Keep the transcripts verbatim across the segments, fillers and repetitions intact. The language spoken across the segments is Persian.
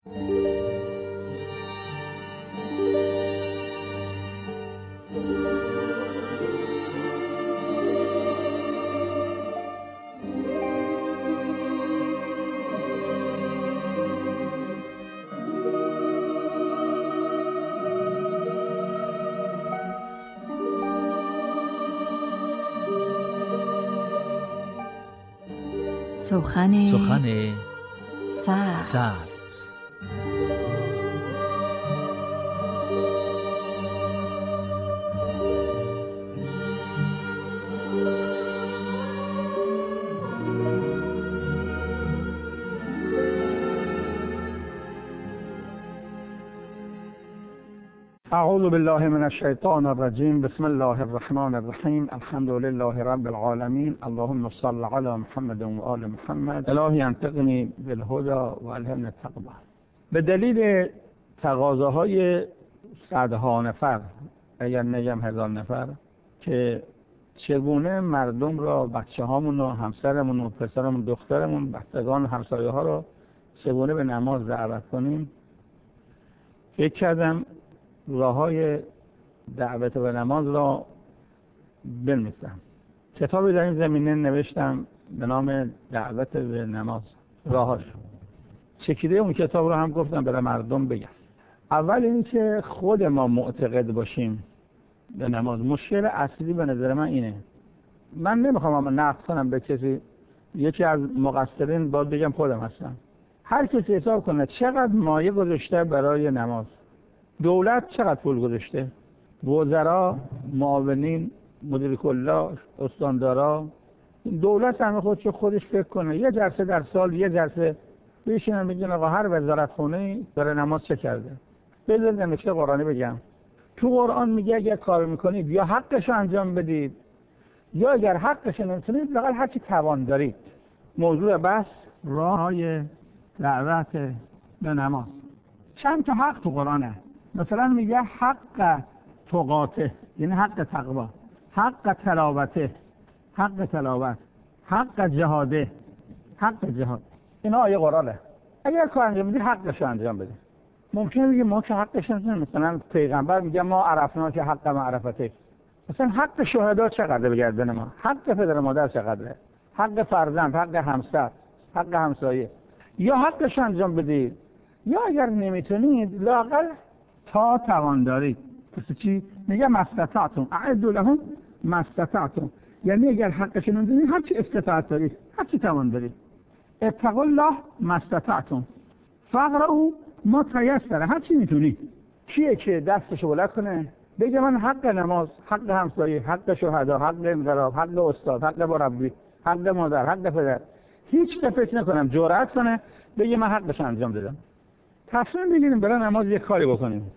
سخن سخن سبز. سبز. اعوذ بالله من الشیطان الرجیم. بسم الله الرحمن الرحیم. الحمد لله رب العالمین. اللهم صل علی محمد و آل محمد. الهی انطقنی بالهدى و الهمنی التقوی. به دلیل تقاضاهای صدها نفر، اگر نگم هزار نفر، که چگونه مردم را، بچه هامون و همسرمون و پسرمون دخترمون، بچگان همسایه ها را چگونه به نماز دعوت کنیم، فکر کردم راه‌های دعوت به نماز را بنویسم. کتابی در این زمینه نوشتم به نام دعوت به نماز، راهاش. چکیده اون کتاب رو هم گفتم برای مردم بگم. اول این که خود ما معتقد باشیم به نماز. مشکل اصلی به نظر من اینه. من نمیخوام نقد کنم به کسی، یکی از مقصرین باید بگم خودم هستم. هر کسی حساب کنه چقدر مایه گذاشته برای نماز. دولت چقدر پول گذاشته؟ وزرا، معاونین، مدیر کلا، استاندارا. دولت هم خودش خودش فکر کنه یه جلسه در سال، یه جلسه بشینن بگن آقا هر وزارت خونه برای نماز چه کرده. بذارید نمیشه قرآنی بگم. تو قرآن میگه اگر کار میکنید یا حقش انجام بدید، یا اگر حقش نمیتونید لااقل هر چی توان دارید. موضوع بحث راههای دعوت به نماز. چند تا حق تو قرآنه. مثلا میگه حق تقاته، یعنی حق تقوا، حق تلاوته، حق تلاوت، حق جهاده، حق جهاد. اینا آیه قرآنه. اگر کار انجام بدید حقش انجام بدید. ممکنه بگیم ما که حقش انجام، مثلا پیغمبر میگه ما عرفنا که حق معرفته. مثلا حق شهدا چقدر به گردن ما؟ حق پدر مادر چقدره؟ حق فرزند، حق همسر، حق همسایه. یا حقش انجام بدید، یا اگر نمیتونید لااقل تا توان دارید. پس چی؟ میگه مستطعتم اعدوا لهم مستطعتم، یعنی اگر حقش نمیدونید هر چی استطاعت دارید، هر چی توان دارید. اتقوا الله مستطعتم فاقرؤوا ما تیسر، هر چی میتونید. کیه که دستشو بلند کنه بگه من حق نماز، حق همسایه، حق شهدا، حق انقلاب، حق استاد، حق مربی، حق مادر، حق پدر، هیچ که فکر نکنم جرأت کنه بگه من حقش انجام دادم. تصمیم بگیریم برای نماز یک کاری بکنیم.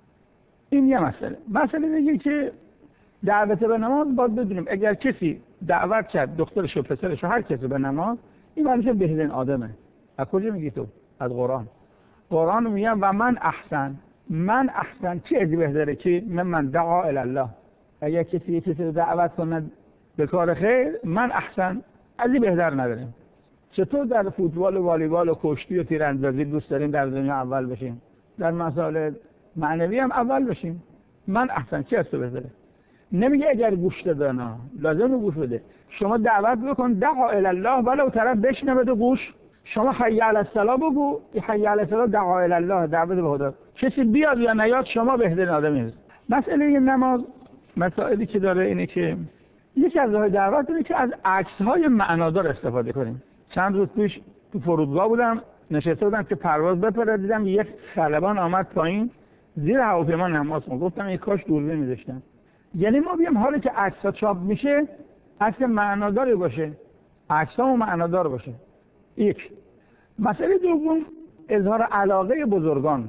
این یه مسئله. مسئله دیگه که دعوت به نماز باید بدونیم اگر کسی دعوت کرد دخترش و پسرش و هر کسی به نماز، این معنیش بهترین آدمه. از کجا میگی تو؟ از قرآن. قرآن میگه و من احسن، من احسن چی از بهتره که من من دعا الی الله. اگر کسی یه کسی رو دعوت کنه به کار خیر، من احسن از این بهتر نداریم. چطور در فوتبال و والیبال و کشتی و تیراندازی دوست داریم در دنیا اول بشیم، در مسائل معنوی هم اول بشیم. من احسن چی از تو بهتره؟ نمیگه اگر گوش داده، نه لازم گوش بده. شما دعوت بکن دعا الی الله، ولو طرف بشنوه و گوش. شما حی علی الصلاه بگو، حی علی الصلاه دعا الی الله، دعوت به خدا. کسی بیاد یا نیاد شما بهترین آدمی هست. مسئله نماز مسائلی که داره اینه که یکی از راه‌های دعوت اینه که از عکس‌های معنادار استفاده کنیم. چند روز پیش تو فرودگاه بودم، نشسته بودم که پرواز بپره، دیدم یک خلبان آمد پایین زیر هواپیما نماز خوند. گفتم این کاش دوربین می‌ذاشتن. یعنی ما بیام حالی که عکس‌ها چاپ میشه عکس معناداری باشه، عکس‌ها معنادار باشه. یک. مسئله دوم اظهار علاقه بزرگان.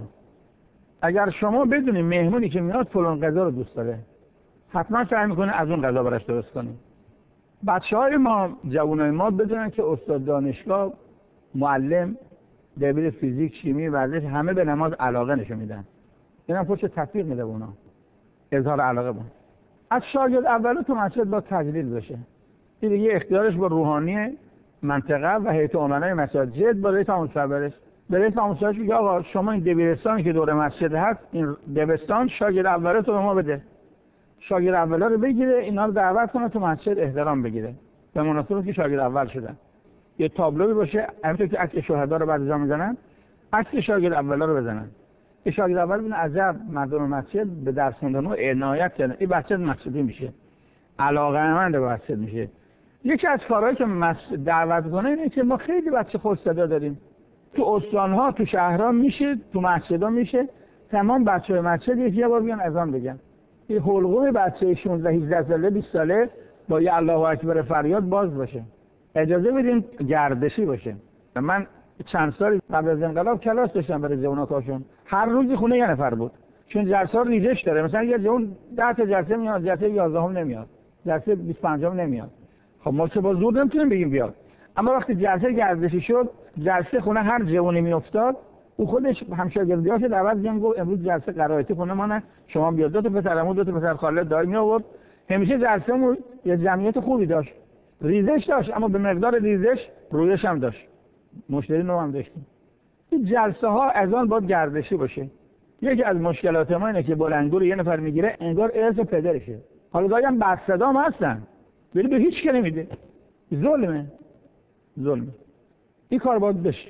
اگر شما بدونید مهمونی که میاد فلان غذا رو دوست داره، حتما سعی میکنه از اون غذا براش درست کنیم. بچه‌های ما، جوانای ما بدونن که استاد دانشگاه، معلم، دبیر فیزیک، شیمی، ورزش همه به نماز علاقه نشون میدن. اینا پشت تطبیق میده اونا. اظهار علاقه بود. از شاگرد اولو تو مسجد با تجلیل بشه. این دیگه اختیارش با روحانی منطقه و هیئت امنای مساجد با رئیس مصوبرش به رئیس آموزشگاهش میگه آقا شما این دبیرستانی که دور مسجد هست، این دبستان شاگرد اوله تو به ما بده. شاگرد اولا رو بگیره، اینا رو دعوت کنه تو مسجد احترام بگیره. به مناسبت که شاگرد اول شدن. یه تابلوی باشه، همونطور که عکس شهدا رو بعضی جا میزنن، عکس شاگرد اولا رو بزنن. این شاگرد اول ببین عجب مردم مسجد به درس خوندن و عنایت کردن. این بچه مسجدی میشه. علاقه‌مند به مسجد میشه. یکی از کارهایی که دعوت کنه اینه که ما خیلی بچه خوش صدا داریم. تو استان‌ها، تو شهرها میشه، تو مسجدها میشه، تمام بچه‌های مسجد یه بار بیان اذان بگن. این حلقوم بچه شانزده هجده ساله بیست ساله با یه الله اکبر فریاد باز باشه. اجازه بدین گردشی باشه. من چند سال قبل از انقلاب کلاس داشتم برای جوانکاشون. هر روز خونه یه نفر بود. چون جلسه ریزش داره. مثلا یه جوان ده تا جلسه میاد، جلسه یازدهم نمیاد. جلسه بیست و پنجم نمیاد. خب ما چه با زور نمیتونیم بگیم بیاد. اما وقتی جلسه گردشی شد، جلسه خونه هر جوانی میافتاد، او خودش همشاگردیاش دعوت می‌کرد، گفت امروز جلسه قرائتی خونه ما نه، شما بیاد. دو تا پسرمو دو تا پسر خاله دایی می آورد. همیشه جلسه‌مون یه جمعیت خوبی داشت. ریزش داشت، اما به مقدار ریزش رویش هم داشت. مشتری نو هم داشتیم. این جلسه ها از آن باید گردشی باشه. یکی از مشکلات ما اینه که بلندگو رو یه نفر میگیره انگار ارث پدرشه. حالا گاهی هم بد صدام هستن، ولی به هیچ کی نمیده. ظلمه. ظلمه. این کار باید بشه.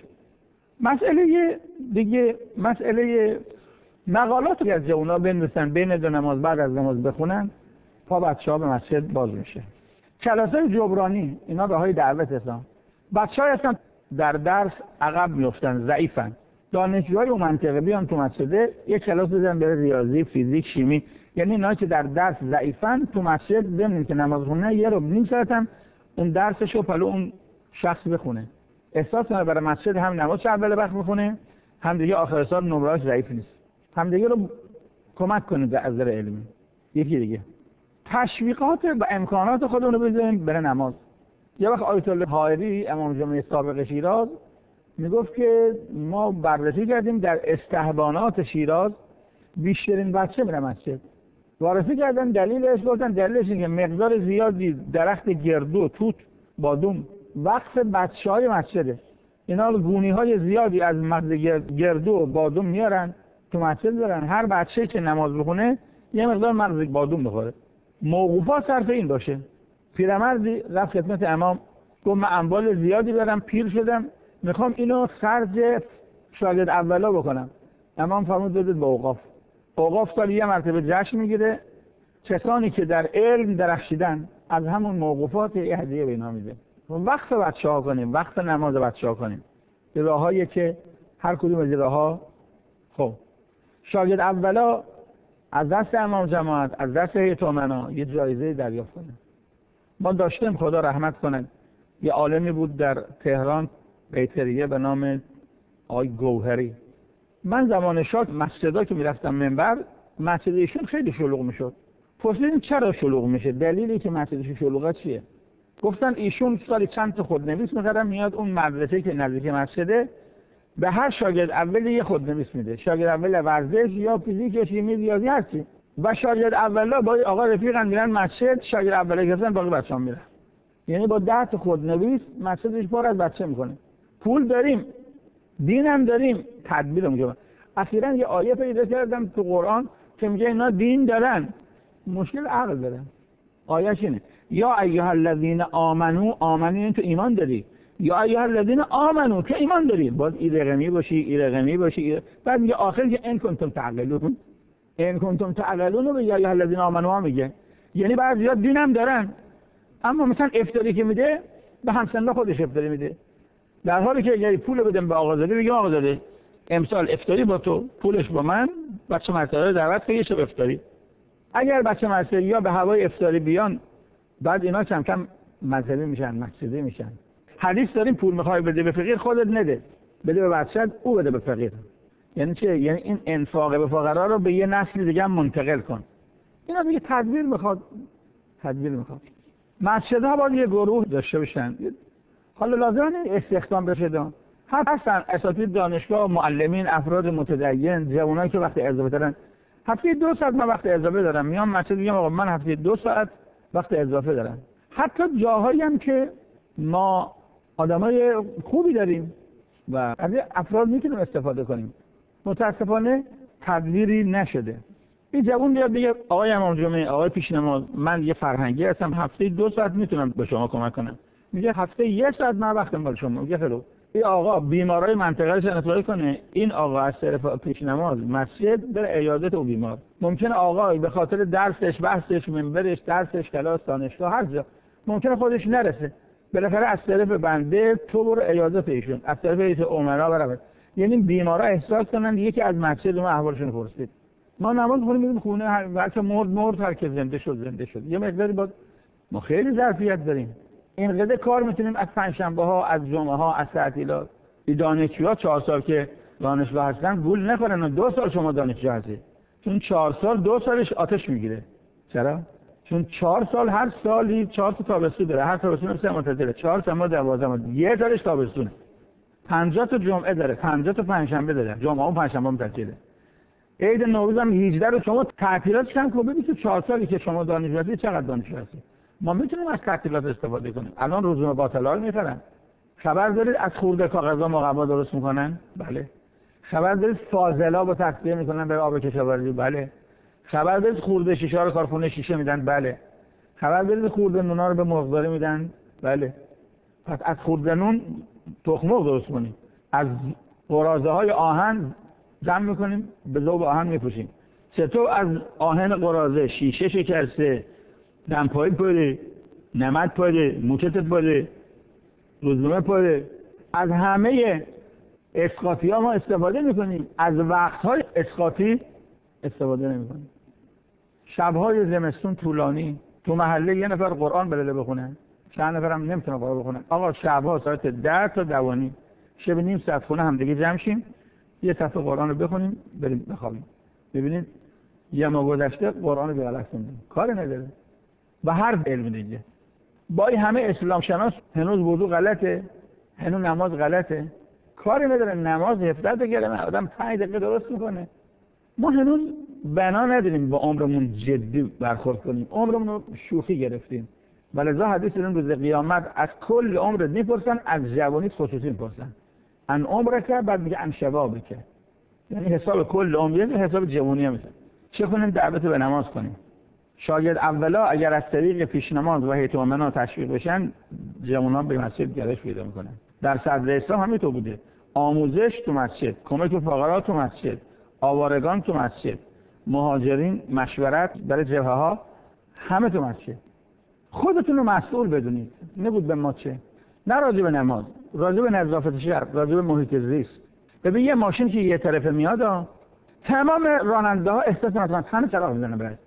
مسئله دیگه، مسئله مقالات از جوونا بنویسن بین دو نماز بعد از نماز بخونن تا بچه‌ها به مسجد باز میشه. کلاسای جبرانی اینا راههای دعوت هستن. بچه‌ها هستن در درس عقب میافتن، ضعیفن. دانشجوهای اون منطقه بیان تو مسجد یک کلاس بزنن برای ریاضی، فیزیک، شیمی. یعنی اینا که در درس ضعیفن تو مسجد ببینید که نماز خونن یه رو نیم ساعتم اون درسشو پلو اون شخص بخونه. احساس کنه برای مسجد هم نماز اول وقت بخونه، هم دیگه آخر سال نمره‌اش ضعیف نیست. هم دیگه رو کمک کنید از نظر علمی. یکی دیگه تشویقات و امکانات خودمون رو بذاریم برای نماز. یه وقت آیت الله حائری امام جمعه سابق شیراز میگفت که ما بررسی کردیم در استحبانات شیراز بیشترین بچه میره مسجد. وارسی کردن دلیلش، گفتن دلیلش اینه که مقدار زیادی درخت گردو، توت، بادوم وقف بچه‌های مسجده. اینا گونی‌های زیادی از مغز گردو و بادوم میارن تو مسجد دارن. هر بچه‌ای که نماز بخونه یه مقدار مغز بادوم بخوره. موقوفا صرف این باشه. پیرمردی رفت خدمت امام، گفت من اموال زیادی دارم، پیر شدم، میخوام اینو خرج شاگرد اولا بکنم. امام فرمود بدید به اوقاف. اوقاف سال یه مرتبه جشن میگیره، کسانی که در علم درخشیدن از همون موقوفات یه هدیه به اینا میده. وقت بچه‌ها کنیم، وقت نماز بچه‌ها کنیم. به راهایی که هر کدوم از راه‌ها خب شاگرد اولا از دست امام جماعت، از دست هیئت امنا یه جایزه دریافت کنه. ما داشتیم، خدا رحمت کنه، یه عالمی بود در تهران بیتریه به نام آقای گوهری. من زمان شاه مسجدها که میرفتم منبر، مسجد ایشون خیلی شلوغ میشد. پرسیدیم چرا شلوغ میشه؟ دلیلی که مسجدش شلوغه چیه؟ گفتن ایشون سالی چند تا خودنویس می‌خرن، میاد اون مدرسه که نزدیک مسجده به هر شاگرد اول یه خودنویس میده. شاگرد اول ورزش یا فیزیک یا شیمی ریاضی هستی. و شاگرد اولا با آقا رفیقن میرن مسجد، شاگرد اولا گفتن باقی بچه‌ها میرن. یعنی با ده تا خودنویس مسجدش پر از بچه میکنه. پول داریم، دین هم داریم، تدبیر میگم. اخیراً یه آیه پیدا کردم تو قرآن که میگه اینا دین دارن، مشکل عقل دارن. آیه‌ش اینه یا ایها الذین آمنو، آمنین تو ایمان داری، یا ایها الذین آمنو که ایمان داری، باز ایرقمی باشی، ایرقمی باشی ایر... بعد میگه آخر که ان کنتم تعقلون، ان کنتم تعقلون به یا ایها الذین آمنو ها میگه. یعنی بعضیا دین هم دارن، اما مثلا افطاری که میده به همسن‌ها خودش افطاری میده، در حالی که اگه پول بدم به آقازاده بگم آقازاده امسال افطاری با تو، پولش با من، بچه مسئله دعوت کنه شب افطاری. اگر بچه مسئله یا به هوای افطاری بیان، بعد اینا کم کم مذهبی میشن، مسجدی میشن. حدیث داریم پول میخوای بده به فقیر خودت نده، بده به بچه‌ت، او بده به فقیر. یعنی چه؟ یعنی این انفاق به فقرا رو به یه نسل دیگه منتقل کن. اینا دیگه تدبیر میخواد، تدبیر میخواد. مسجدها باید یه گروه داشته باشن. حالا لازمه استخدام بشه. هستن اساتید دانشگاه، معلمین، افراد متدین، جوانایی که وقت اضافه دارن. هفته دو ساعت من وقت اضافه دارم، میام مسجد میگم آقا من هفته دو ساعت وقت اضافه دارم. حتی جاهایی هم که ما آدمای خوبی داریم، و از افراد میتونیم استفاده کنیم. متاسفانه تدبیری نشده. این جوون بیاد بگه آقای امام جمعه، آقای پیش نماز، من یه فرهنگی هستم، هفته دو ساعت میتونم به شما کمک کنم. میگه هفته یک ساعت من وقتم با شما. میگه خیلی این آقا بیمارای منطقه رو شناسایی کنه، این آقا از طرف پیش نماز مسجد بره عیادت او بیمار. ممکنه آقا به خاطر درسش، بحثش، منبرش، درسش، کلاس، دانشگاه، هر جا ممکنه خودش نرسه، بالاخره از طرف بنده تو برو عیادت ایشون، از طرف رئیس امرا بره. یعنی بیمارا احساس کنن یکی از مسجد ما احوالشون پرسید. ما نماز خونیم میریم خونه، هر مرد مرد، هر که زنده شد زنده شد. یه مقداری با ما خیلی ظرفیت داریم. اینقدر کار میتونیم از پنجشنبه ها، از جمعه ها، از تعطیلات. این دانشجوها چهار سال که دانشگاه هستن گول نخورن و دو سال شما دانشجو هستی. چون چهار سال دو سالش آتش میگیره. چرا؟ چون چهار سال هر سالی چهار تا تابستون داره. هر تابستون سه منتظره. چهار تا ما دوازده ما. یه سالش تابستونه. پنجاه تا جمعه داره، پنجاه تا پنجشنبه داره. جمعه و پنجشنبه هم تعطیله. عید نوروز هم هجده رو شما تعطیلات چند کو ببینید تو چهار سالی که شما دانشجو هستی چقدر دانشجو هستی. ما میتونیم از تعطیلات استفاده کنیم. الان روزنامه باطلا رو میفرن. خبر دارید از خورده کاغذا مقوا درست میکنن؟ بله. خبر دارید فاضلا با تصفیه میکنن به آب کشاورزی؟ بله. خبر دارید خورده شیشه رو کارخونه شیشه میدن؟ بله. خبر دارید خورده نونا رو به مرغداری میدن؟ بله. پس از خورده نون تخم مرغ درست کنیم. از قراضه های آهن جمع میکنیم، به ذوب آهن میپوشیم. چطور از آهن قراضه شیشه شکسته، دمپایی پاره، نمد پاره، موچتت پاره، روزنامه پاره، از همه اسقاطی ها ما استفاده میکنیم، از وقت های اسقاطی استفاده نمیکنیم. شبهای زمستون طولانی، تو محله یه نفر قرآن بلده بخونه، چند نفر هم نمیتونه قرآن بخونه. آقا شبها ساعت ده تا دوانی شب نیم ساعت خونه هم دیگه جمع شیم، یه صفحه قرآن رو بخونیم بریم بخوابیم. ببینید یه ما گذشته قرآن رو بغلط خوندیم، کاری نداره. و هر علم دیگه با این همه اسلام شناس هنوز وضو غلطه، هنوز نماز غلطه، کاری نداره. نماز هفده دقیقه آدم پنج دقیقه درست میکنه. ما هنوز بنا نداریم با عمرمون جدی برخورد کنیم، عمرمون رو شوخی گرفتیم. ولذا حدیث این روز قیامت از کل عمرت میپرسن، از جوانی خصوصی میپرسن. ان عمرک، بعد میگه ان شبابک، یعنی حساب کل عمریت و حساب جوانی هم میشه. چه کنیم؟ دعوت به نماز کنیم. شاید اولا اگر از طریق پیش نماز و هیئت امنا تشویق بشن، جوان‌ها به مسجد گردش پیدا میکنن. در صدر اسلام همینطور بوده. آموزش تو مسجد، کمک به فقرا تو مسجد، آوارگان تو مسجد، مهاجرین، مشورت برای جبهه ها، همه تو مسجد. خودتون رو مسئول بدونید. نبود به ما چه؟ نه راجع به نماز، راجع به نظافت شهر، راجع به محیط زیست. ببین یه ماشین که یه طرفه میاد، تمام راننده ها احساس میکنن همه چراغ میزنن برای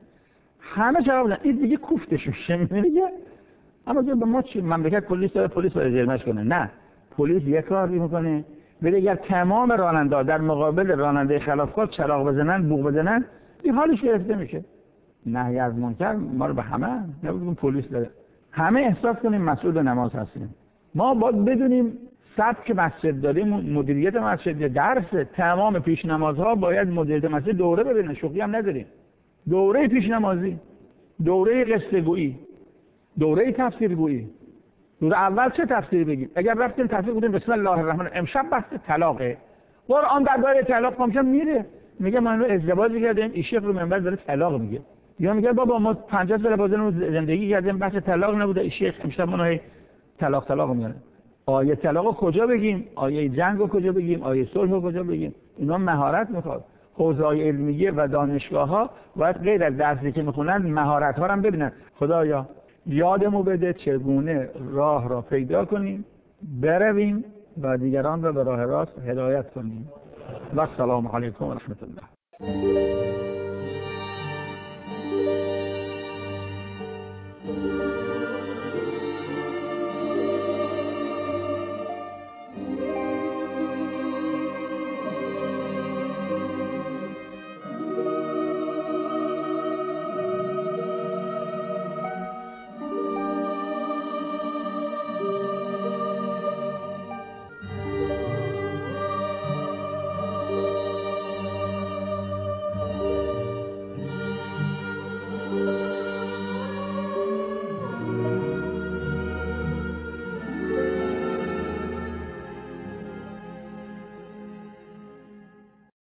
همه چراغ میزنن، این دیگه کوفتش میشه. میگه اما به ما چی؟ مملکت پلیس داره، پلیس باید جرمش کنه. نه، پلیس یه کاری میکنه. ببین اگر تمام راننده ها در مقابل راننده خلافکار چراغ بزنن، بوق بزنن، این حالش گرفته میشه. نهی از منکر ما رو به همه، نبودیم پلیس داره. همه احساس کنیم مسئول نماز هستیم. ما باید بدونیم سبک مسجد داریم، مدیریت مسجد درس، تمام پیش نمازها باید مدیریت مسجد دوره ببینن، شوخی هم نداریم. دوره پیش نمازی، دوره قصه گویی، دوره تفسیر گویی. روز اول چه تفسیری بگیم؟ اگر رفتیم تفسیر بودیم بسم الله الرحمن الرحیم، امشب بحث طلاقه. قرآن درباره طلاق پامشم میره، میگه ما ازدواج کردیم، این شیخ رو منبر داره طلاق میگه. یا میگه بابا ما پنجاه سال بازن زندگی کردیم، بحث طلاق نبوده، این شیخ امشب منو طلاق طلاق میاره. آیه طلاق کجا بگیم؟ آیه جنگ کجا بگیم؟ آیه صلح کجا بگیم؟ اینا مهارت میخواد. حوزه‌های علمیه و دانشگاه‌ها باید غیر از درسی که میخونن مهارت‌ها رو هم ببینن. خدایا یادمو بده چگونه راه را پیدا کنیم، برویم و دیگران را به راه راست هدایت کنیم. و السلام علیکم و رحمت الله.